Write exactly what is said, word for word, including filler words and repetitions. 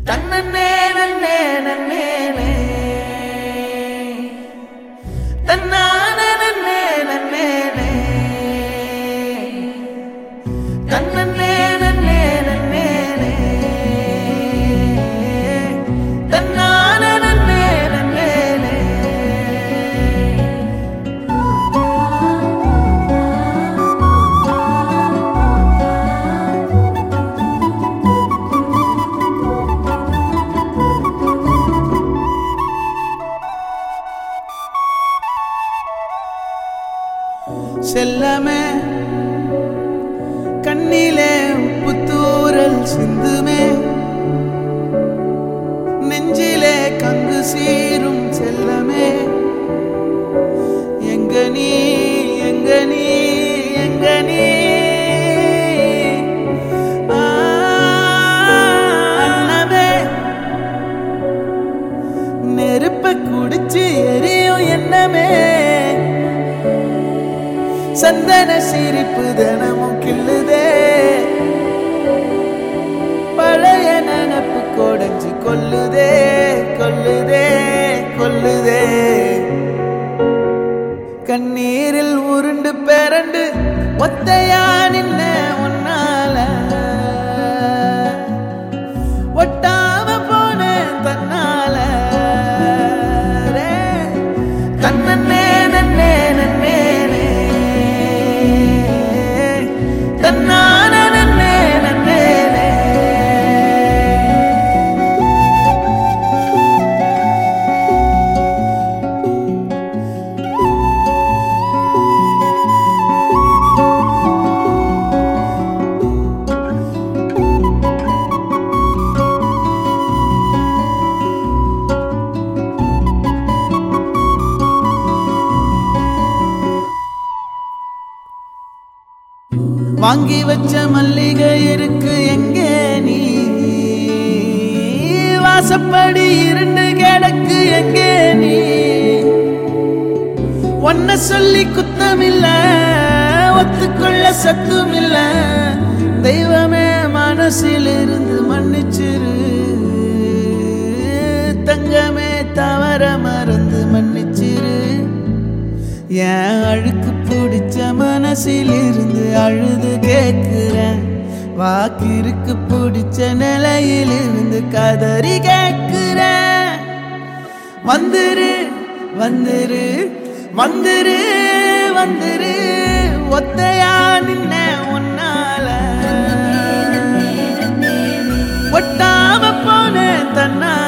தன்னே நன்னே நன்னே தன்னான நன்னே நன்னே தன்னே நன்னே நன்னே தன்னான நன்னே நன்னே செல்லமே கண்ணிலே உப்புத்தூரல் சிந்துமே நெஞ்சிலே கங்கு சீரும் செல்லமே எங்க நீ எங்க நீ எங்க நீ அண்ணமே நெருப்ப குடிச்சு எரியும் என்னமே சந்தன சிரிப்பு தினமும் கிள்ளுதே பழைய நினப்பு கொடைஞ்சு கொல்லுதே கொல்லுதே கொல்லுதே கண்ணீரில் உருண்டு பெரண்டு ஒத்தையா நின்ன உன்னால ஒட்டாம போன தன்னால தன்னே நன்னே நன்னே தன்னான நன்னே நன்னே வாங்கி வச்ச மல்லிகை இருக்கு எங்கே நீ வாசப்படி இரண்டு கிடக்கு எங்கே நீ ஒன்ன சொல்லி குத்தமில்ல ஒத்துக்கொள்ள சத்துமில்ல தெய்வமே மனசில் இருந்து மன்னிச்சிரு தங்கமே தவற மறந்து மன்னிச்சிரு என் அழுக்கு பிடிச்ச மனசில் இருந்து அழுது கேட்கிறேன் வாக்கிருக்கு பிடிச்ச நிலையில் இருந்து கதறி கேட்கிறேன் வந்துரு வந்துரு வந்துரு வந்துரு ஒத்தையா நின்ன உன்னால ஒட்டாம போன தன்னா